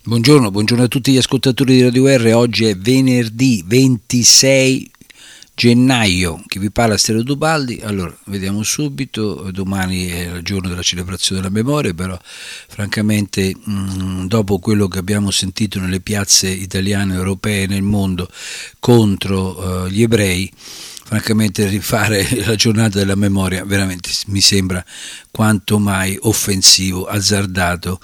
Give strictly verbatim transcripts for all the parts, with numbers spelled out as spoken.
Buongiorno, buongiorno a tutti gli ascoltatori di Radio R. Oggi è venerdì ventisei gennaio. Chi vi parla è Stero Dubaldi. Allora, vediamo subito. Domani è il giorno della celebrazione della memoria, però francamente mh, dopo quello che abbiamo sentito nelle piazze italiane e europee nel mondo contro uh, gli ebrei, francamente rifare la giornata della memoria veramente mi sembra quanto mai offensivo, azzardato,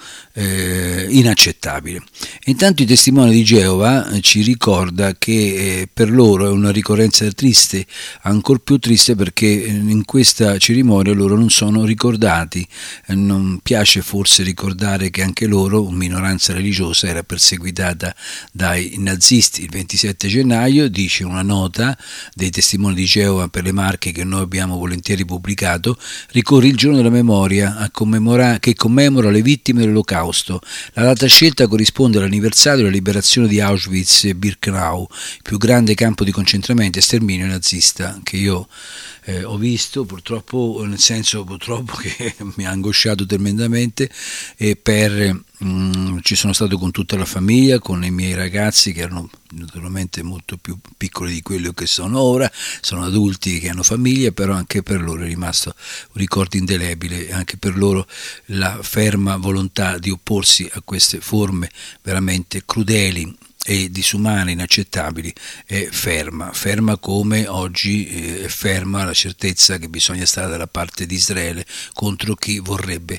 eh, inaccettabile. Intanto i testimoni di Geova eh, ci ricorda che eh, per loro è una ricorrenza triste, ancor più triste perché eh, in questa cerimonia loro non sono ricordati. Eh, non piace forse ricordare che anche loro, minoranza religiosa, era perseguitata dai nazisti. Il ventisette gennaio, dice una nota dei testimoni di Geova per le Marche che noi abbiamo volentieri pubblicato, ricorre il giorno della memoria a commemora- che commemora le vittime dell'Olocausto. La data scelta corrisponde all'anniversario della liberazione di Auschwitz e Birkenau, il più grande campo di concentramento e sterminio nazista che io eh, ho visto, purtroppo, nel senso purtroppo che mi ha angosciato tremendamente, e per Mm, ci sono stato con tutta la famiglia, con i miei ragazzi che erano naturalmente molto più piccoli di quelli che sono ora, sono adulti che hanno famiglia, però anche per loro è rimasto un ricordo indelebile, anche per loro la ferma volontà di opporsi a queste forme veramente crudeli e disumane, inaccettabili, è ferma, ferma come oggi è ferma la certezza che bisogna stare dalla parte di Israele contro chi vorrebbe,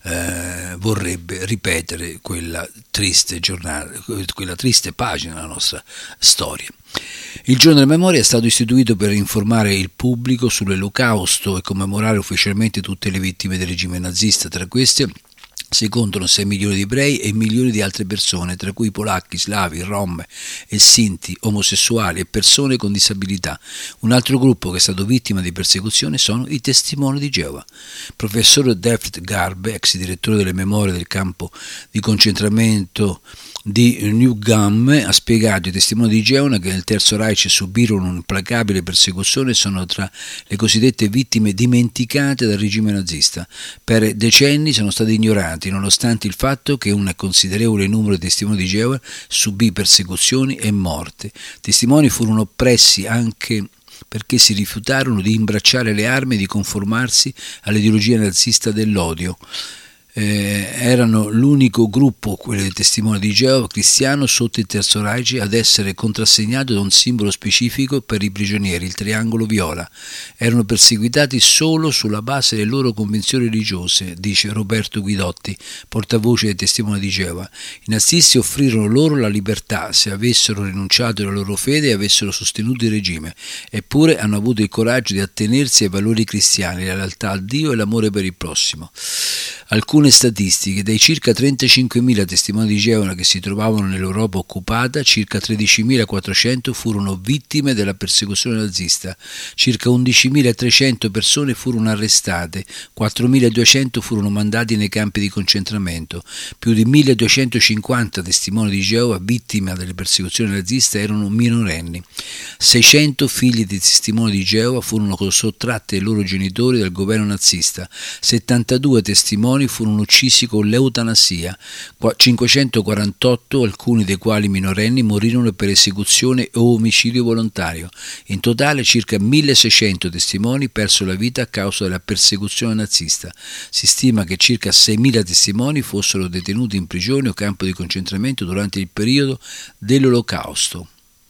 eh, vorrebbe ripetere quella triste giornata, quella triste pagina della nostra storia. Il giorno della memoria è stato istituito per informare il pubblico sull'Olocausto e commemorare ufficialmente tutte le vittime del regime nazista. Tra queste si contano sei milioni di ebrei e milioni di altre persone, tra cui polacchi, slavi, rom e sinti, omosessuali e persone con disabilità. Un altro gruppo che è stato vittima di persecuzione sono i testimoni di Geova. Professor David Garbe, ex direttore delle memorie del campo di concentramento di Neuengamme, ha spiegato ai testimoni di Geova che nel Terzo Reich subirono un'implacabile persecuzione e sono tra le cosiddette vittime dimenticate dal regime nazista. Per decenni sono stati ignorati, nonostante il fatto che un considerevole numero di testimoni di Geova subì persecuzioni e morte. Testimoni furono oppressi anche perché si rifiutarono di imbracciare le armi e di conformarsi all'ideologia nazista dell'odio. Eh, erano l'unico gruppo, quello dei testimoni di Geova, cristiano sotto il Terzo Reich, ad essere contrassegnato da un simbolo specifico per i prigionieri, il triangolo viola. Erano perseguitati solo sulla base delle loro convinzioni religiose, dice Roberto Guidotti, portavoce dei testimoni di Geova. I nazisti offrirono loro la libertà se avessero rinunciato alla loro fede e avessero sostenuto il regime, eppure hanno avuto il coraggio di attenersi ai valori cristiani, la lealtà a Dio e l'amore per il prossimo. Alcune statistiche: dei circa trentacinquemila testimoni di Geova che si trovavano nell'Europa occupata, circa tredicimilaquattrocento furono vittime della persecuzione nazista, circa undicimilatrecento persone furono arrestate, quattromiladuecento furono mandati nei campi di concentramento, più di milleduecentocinquanta testimoni di Geova vittime delle persecuzioni naziste erano minorenni, seicento figli di testimoni di Geova furono sottratti ai loro genitori dal governo nazista, settantadue testimoni furono uccisi con l'eutanasia, cinquecentoquarantotto, alcuni dei quali minorenni, morirono per esecuzione o omicidio volontario. In totale circa milleseicento testimoni persero la vita a causa della persecuzione nazista. Si stima che circa seimila testimoni fossero detenuti in prigione o campo di concentramento durante il periodo dell'Olocausto.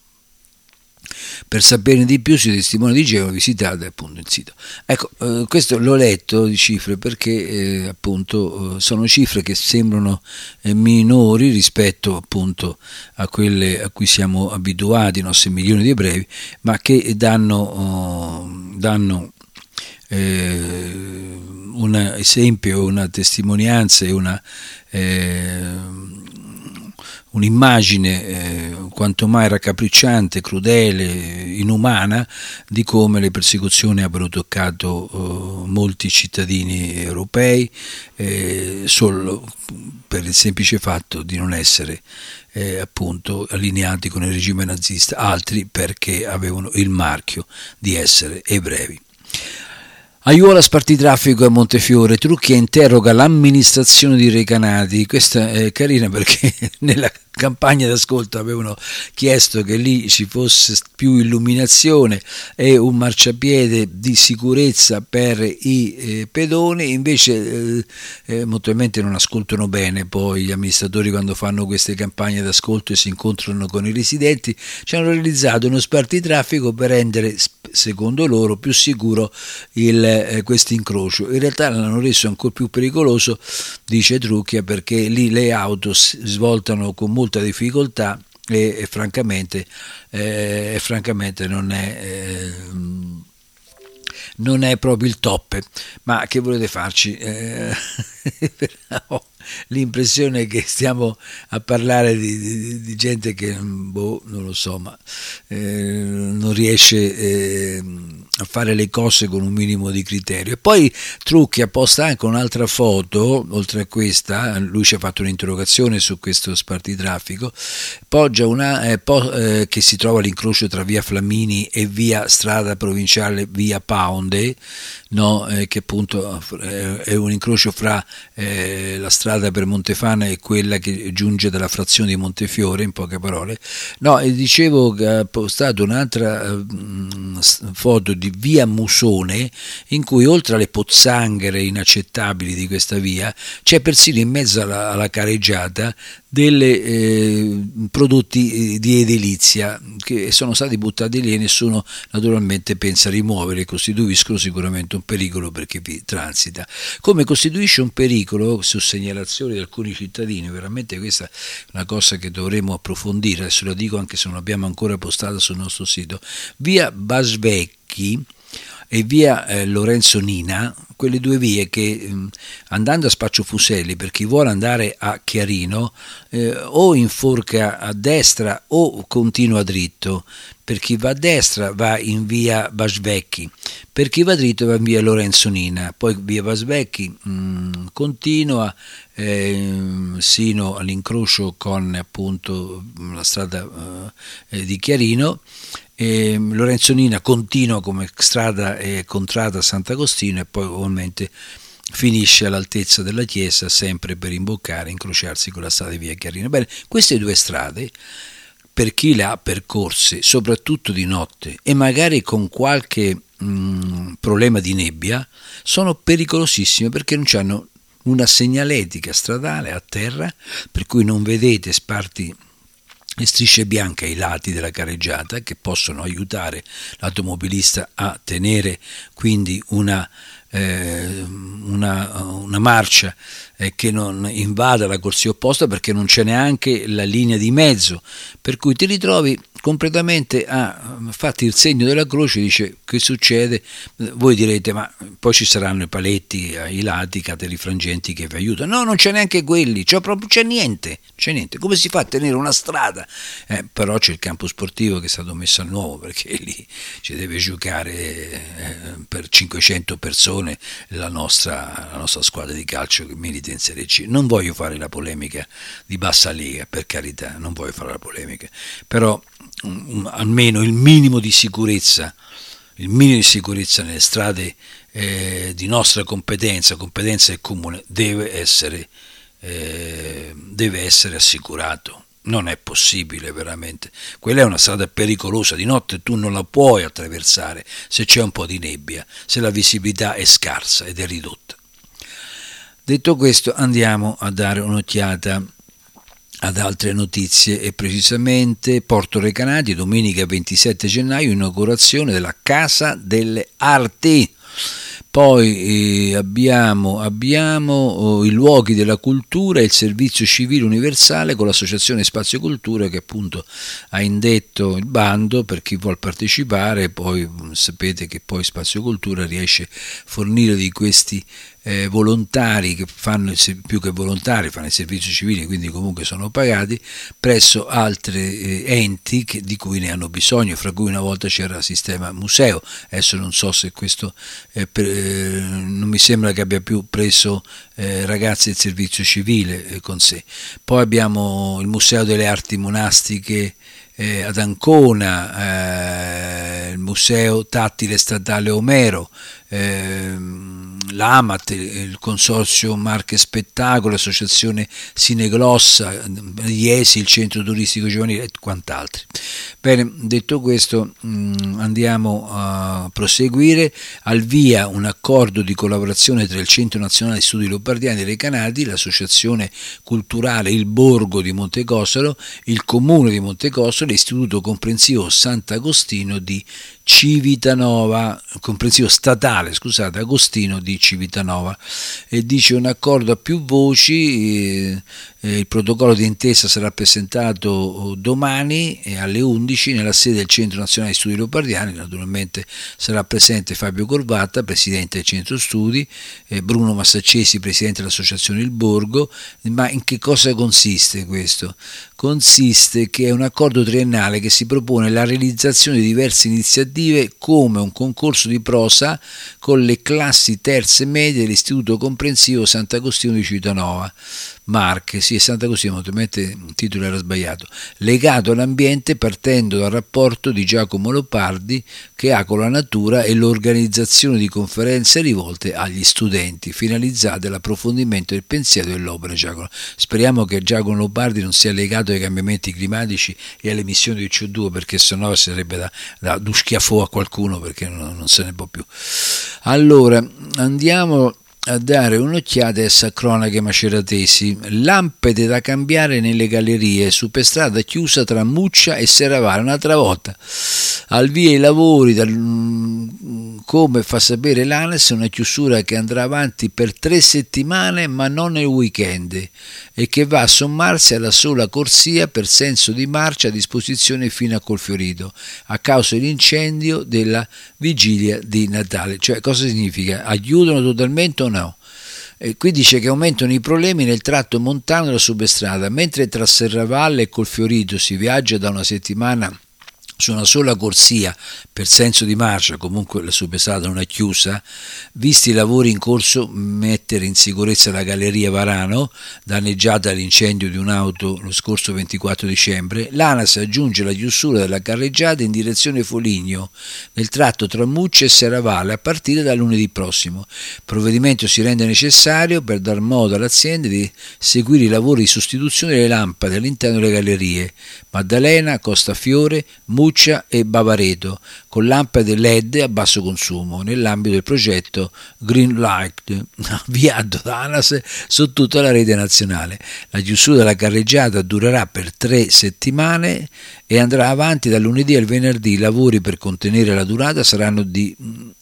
Per saperne di più sui testimoni di Geova visitate appunto il sito. Ecco, eh, questo l'ho letto di cifre perché eh, appunto eh, sono cifre che sembrano eh, minori rispetto appunto a quelle a cui siamo abituati, i nostri milioni di ebrei, ma che danno, oh, danno eh, un esempio, una testimonianza e una eh, un'immagine eh, quanto mai raccapricciante, crudele, inumana di come le persecuzioni abbiano toccato eh, molti cittadini europei eh, solo per il semplice fatto di non essere eh, appunto allineati con il regime nazista, altri perché avevano il marchio di essere ebrei. Aiuola spartitraffico a Montefiore, Trucchia interroga l'amministrazione di Recanati. Questa è carina perché nella campagna d'ascolto avevano chiesto che lì ci fosse più illuminazione e un marciapiede di sicurezza per i eh, pedoni, invece eh, eh, molto probabilmente non ascoltano bene poi gli amministratori quando fanno queste campagne d'ascolto e si incontrano con i residenti. Ci hanno realizzato uno spartitraffico per rendere, secondo loro, più sicuro il Eh, questo incrocio. In realtà l'hanno reso ancora più pericoloso, dice Trucchia, perché lì le auto svoltano con molta difficoltà e, e francamente, eh, e francamente non è eh, non è proprio il top. Ma che volete farci? Eh, ho l'impressione che stiamo a parlare di, di, di gente che boh, non lo so, ma eh, non riesce eh, a fare le cose con un minimo di criterio. E poi Trucchi posta anche un'altra foto, oltre a questa, lui ci ha fatto un'interrogazione su questo spartitraffico, poggia una eh, po, eh, che si trova all'incrocio tra via Flamini e via strada provinciale via Paonde, no, eh, che appunto eh, è un incrocio fra eh, la strada per Montefana e quella che giunge dalla frazione di Montefiore, in poche parole. No, e dicevo che ha postato un'altra uh, foto di via Musone, in cui oltre alle pozzanghere inaccettabili di questa via c'è persino in mezzo alla, alla careggiata delle eh, prodotti di edilizia che sono stati buttati lì e nessuno naturalmente pensa a rimuovere, costituiscono sicuramente un pericolo per chi vi transita. Come costituisce un pericolo, su segnalazioni di alcuni cittadini, veramente questa è una cosa che dovremo approfondire, adesso lo dico anche se non l'abbiamo ancora postata sul nostro sito, via Basvecchi e via eh, Lorenzo Nina, quelle due vie che mh, andando a Spaccio Fuselli, per chi vuole andare a Chiarino, eh, o inforca a destra o continua dritto. Per chi va a destra va in via Basvecchi, per chi va dritto va in via Lorenzo Nina, poi via Basvecchi mh, continua eh, sino all'incrocio con appunto la strada eh, di Chiarino. E Lorenzo Nina continua come strada e contrada a Sant'Agostino e poi ovviamente finisce all'altezza della chiesa, sempre per imboccare e incrociarsi con la strada di via Chiarino. Bene, queste due strade, per chi le ha percorse, soprattutto di notte e magari con qualche mh, problema di nebbia, sono pericolosissime perché non hanno una segnaletica stradale a terra, per cui non vedete sparti e strisce bianche ai lati della careggiata che possono aiutare l'automobilista a tenere quindi una, eh, una, una marcia eh, che non invada la corsia opposta, perché non c'è neanche la linea di mezzo, per cui ti ritrovi completamente a fatti il segno della croce. Dice: che succede? Voi direte: ma poi ci saranno i paletti ai lati, cateri frangenti che vi aiutano. No, non c'è neanche quelli, cioè proprio c'è niente, c'è niente. Come si fa a tenere una strada? Eh, però c'è il campo sportivo che è stato messo a nuovo, perché lì ci deve giocare eh, per cinquecento persone la nostra, la nostra squadra di calcio che milita in Serie C. Non voglio fare la polemica di bassa lega, per carità, non voglio fare la polemica, però um, almeno il minimo di sicurezza, il minimo di sicurezza nelle strade eh, di nostra competenza, competenza del comune, deve essere, eh, deve essere assicurato. Non è possibile veramente, quella è una strada pericolosa, di notte tu non la puoi attraversare se c'è un po' di nebbia, se la visibilità è scarsa ed è ridotta. Detto questo, andiamo a dare un'occhiata ad altre notizie, e precisamente Porto Recanati, domenica ventisette gennaio, inaugurazione della Casa delle Arti. Poi eh, abbiamo, abbiamo oh, i luoghi della cultura e il servizio civile universale con l'associazione Spazio Cultura, che appunto ha indetto il bando per chi vuol partecipare. Poi sapete che poi Spazio Cultura riesce a fornire di questi eh, volontari che fanno il, più che volontari, fanno il servizio civile, quindi comunque sono pagati, presso altri eh, enti che, di cui ne hanno bisogno, fra cui una volta c'era il sistema museo. Adesso non so se questo eh, per, eh, non mi sembra che abbia più preso eh, ragazzi del servizio civile eh, con sé. Poi abbiamo il Museo delle Arti Monastiche eh, ad Ancona, eh, il Museo Tattile Statale Omero, eh, l'A M A T, il Consorzio Marche Spettacolo, l'Associazione Sineglossa, Iesi, il Centro Turistico Giovanile e quant'altri. Bene, detto questo, mh, andiamo a proseguire. Al via un accordo di collaborazione tra il Centro Nazionale Studi Lombardiani e Recanati, l'Associazione Culturale Il Borgo di Montecossolo, il Comune di Montecossolo e l'Istituto Comprensivo Sant'Agostino di Civitanova, comprensivo statale, scusate, Agostino di Civitanova, e dice un accordo a più voci. eh, eh, il protocollo di intesa sarà presentato domani eh, alle undici nella sede del Centro Nazionale Studi Lombardiani. Naturalmente sarà presente Fabio Corvatta, presidente del Centro Studi, eh, Bruno Massaccesi, presidente dell'Associazione Il Borgo. Ma in che cosa consiste questo? Consiste che è un accordo triennale che si propone la realizzazione di diverse iniziative come un concorso di prosa con le classi terze medie dell'Istituto Comprensivo Sant'Agostino di Civitanova, Marche, sì, Sant'Agostino, ovviamente il titolo era sbagliato, legato all'ambiente partendo dal rapporto di Giacomo Leopardi che ha con la natura e l'organizzazione di conferenze rivolte agli studenti, finalizzate all'approfondimento del pensiero e dell'opera di Giacomo. Speriamo che Giacomo Leopardi non sia legato ai cambiamenti climatici e alle emissioni di C O due, perché sennò sarebbe da, da do schiaffo a qualcuno, perché non, non se ne può più. Allora, andiamo a dare un'occhiata a essa cronache maceratesi. Lampade da cambiare nelle gallerie, superstrada chiusa tra Muccia e Serravalle un'altra volta. Al via i lavori, dal, come fa sapere l'ANAS, una chiusura che andrà avanti per tre settimane ma non nel weekend e che va a sommarsi alla sola corsia per senso di marcia a disposizione fino a Colfiorito a causa dell'incendio della vigilia di Natale. Cioè, cosa significa? Aiutano totalmente o no? E qui dice che aumentano i problemi nel tratto montano della superstrada, mentre tra Serravalle e Colfiorito si viaggia da una settimana su una sola corsia per senso di marcia, comunque la superstrada non è chiusa, visti i lavori in corso mettere in sicurezza la galleria Varano, danneggiata dall'incendio di un'auto lo scorso ventiquattro dicembre, l'ANAS aggiunge la chiusura della carreggiata in direzione Foligno, nel tratto tra Muccia e Serravalle a partire da lunedì prossimo. Il provvedimento si rende necessario per dar modo all'azienda di seguire i lavori di sostituzione delle lampade all'interno delle gallerie Maddalena, Costafiore, Muccia e Bavareto, con lampade L E D a basso consumo, nell'ambito del progetto Green Light, avviato da ANAS su tutta la rete nazionale. La chiusura della carreggiata durerà per tre settimane e andrà avanti dal lunedì al venerdì. I lavori per contenere la durata saranno di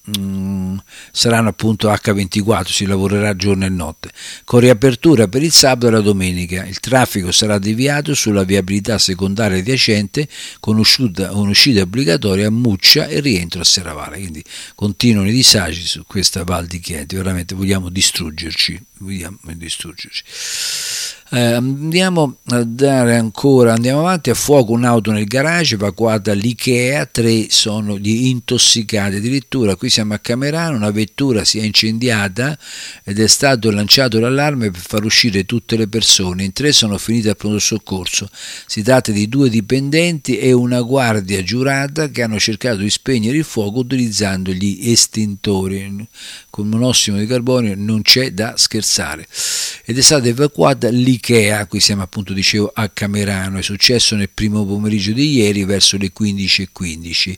mm, saranno appunto acca ventiquattro, si lavorerà giorno e notte, con riapertura per il sabato e la domenica. Il traffico sarà deviato sulla viabilità secondaria adiacente con uscita, un'uscita obbligatoria a Muccia e rientro a Serravalle. Quindi continuano i disagi su questa Val di Chieti, veramente vogliamo distruggerci, vogliamo distruggerci. Eh, andiamo a dare ancora, andiamo avanti. A fuoco un'auto nel garage, evacuata l'Ikea, tre sono gli intossicati. Addirittura qui siamo a Camerano, una vettura si è incendiata ed è stato lanciato l'allarme per far uscire tutte le persone. In tre sono finite al pronto soccorso. Si tratta di due dipendenti e una guardia giurata che hanno cercato di spegnere il fuoco utilizzando gli estintori. Con monossido di carbonio non c'è da scherzare. Ed è stata evacuata l'Ikea, qui siamo appunto, dicevo, a Camerano. È successo nel primo pomeriggio di ieri verso le quindici e quindici.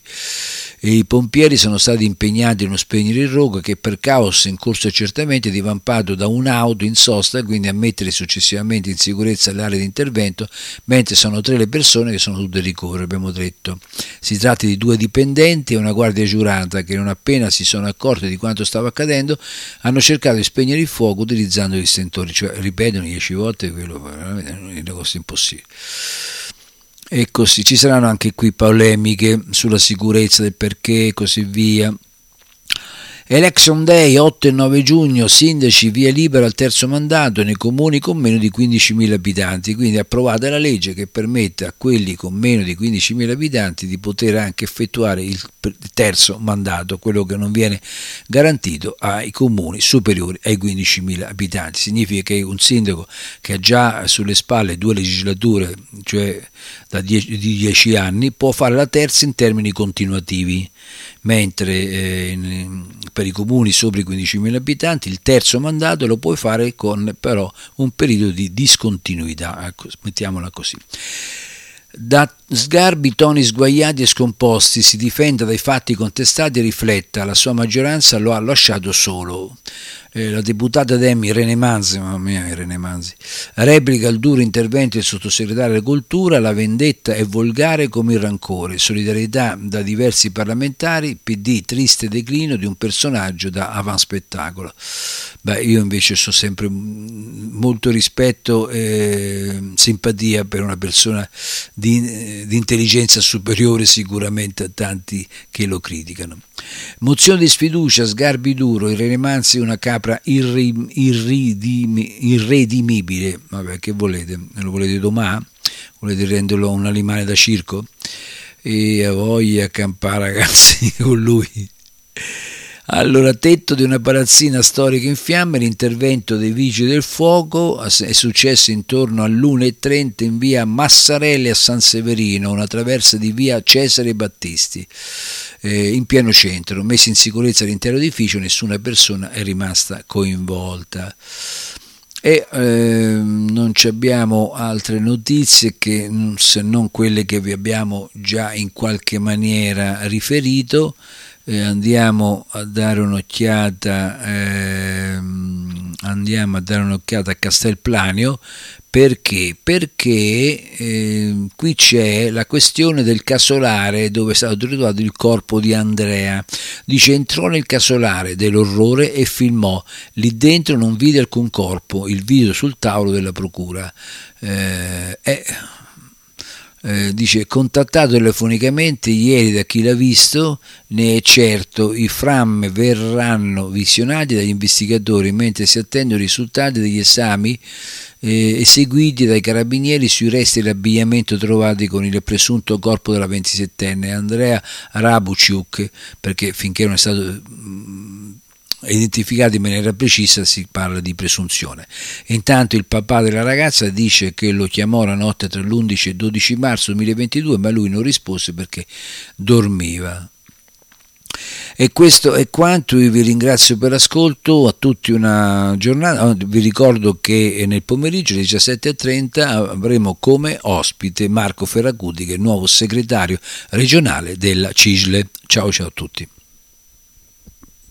E i pompieri sono stati impegnati nello spegnere il rogo che per caos in corso accertamento è divampato da un'auto in sosta, quindi a mettere successivamente in sicurezza l'area di intervento, mentre sono tre le persone che sono tutte ricovere, abbiamo detto. Si tratta di due dipendenti e una guardia giurata che non appena si sono accorti di quanto stava accadendo hanno cercato di spegnere il fuoco utilizzando gli estintori, cioè ripetono dieci volte quello, veramente è un negozio impossibile. E così ci saranno anche qui polemiche sulla sicurezza del perché e così via. Election Day, otto e nove giugno, sindaci via libera al terzo mandato nei comuni con meno di quindicimila abitanti, quindi approvata la legge che permette a quelli con meno di quindicimila abitanti di poter anche effettuare il terzo mandato, quello che non viene garantito ai comuni superiori ai quindicimila abitanti. Significa che un sindaco che ha già sulle spalle due legislature, cioè da dieci, di dieci anni, può fare la terza in termini continuativi, mentre eh, per i comuni sopra i quindicimila abitanti il terzo mandato lo puoi fare con però un periodo di discontinuità, ecco, mettiamola così. Da sgarbi, toni sguaiati e scomposti, si difenda dai fatti contestati e rifletta, la sua maggioranza lo ha lasciato solo. Eh, la deputata Demi Irene Manzi, mamma mia Irene Manzi, replica il duro intervento del sottosegretario alla cultura, la vendetta è volgare come il rancore, solidarietà da diversi parlamentari, P D triste declino di un personaggio da avanspettacolo. Beh, io invece so sempre molto rispetto e simpatia per una persona di, di intelligenza superiore sicuramente a tanti che lo criticano. Mozione di sfiducia, sgarbi duro, Irene Manzi una capra irri, irridimi, irredimibile. Vabbè, che volete? Lo volete domani? Volete renderlo un animale da circo? E a voglia campare, ragazzi, con lui. Allora, tetto di una palazzina storica in fiamme, l'intervento dei vigili del fuoco è successo intorno all'una e trenta in via Massarelli a San Severino, una traversa di via Cesare Battisti, eh, in pieno centro, messo in sicurezza l'intero edificio, nessuna persona è rimasta coinvolta. E eh, non abbiamo altre notizie che, se non quelle che vi abbiamo già in qualche maniera riferito. Eh, andiamo a dare un'occhiata eh, andiamo a dare un'occhiata a Castelplanio. Perché? Perché eh, qui c'è la questione del casolare dove è stato ritrovato il corpo di Andrea. Dice: entrò nel casolare dell'orrore e filmò. Lì dentro non vide alcun corpo. Il video sul tavolo della procura. Eh, è Eh, dice: contattato telefonicamente ieri da chi l'ha visto, ne è certo, i fram verranno visionati dagli investigatori mentre si attendono i risultati degli esami eh, eseguiti dai carabinieri sui resti dell'abbigliamento trovati con il presunto corpo della ventisettenne Andrea Rabuciuk, perché finché non è stato mh, identificati in maniera precisa si parla di presunzione. Intanto il papà della ragazza dice che lo chiamò la notte tra l'undici e il dodici marzo duemilaventidue, ma lui non rispose perché dormiva. E questo è quanto. Io vi ringrazio per l'ascolto, a tutti una giornata. Vi ricordo che nel pomeriggio alle diciassette e trenta avremo come ospite Marco Ferracuti, che è il nuovo segretario regionale della C I S L E. Ciao ciao a tutti.